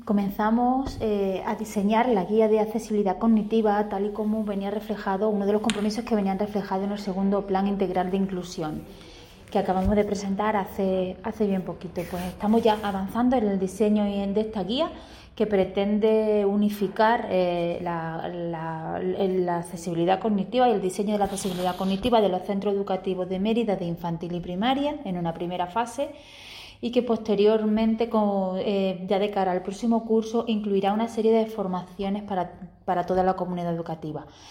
comenzamos a diseñar la guía de accesibilidad cognitiva tal y como venía reflejado, uno de los compromisos que venían reflejados en el segundo Plan Integral de Inclusión, que acabamos de presentar hace bien poquito. Pues estamos ya avanzando en el diseño de esta guía que pretende unificar la accesibilidad cognitiva y el diseño de la accesibilidad cognitiva de los centros educativos de Mérida de infantil y primaria en una primera fase, y que posteriormente, ya de cara al próximo curso, incluirá una serie de formaciones para toda la comunidad educativa.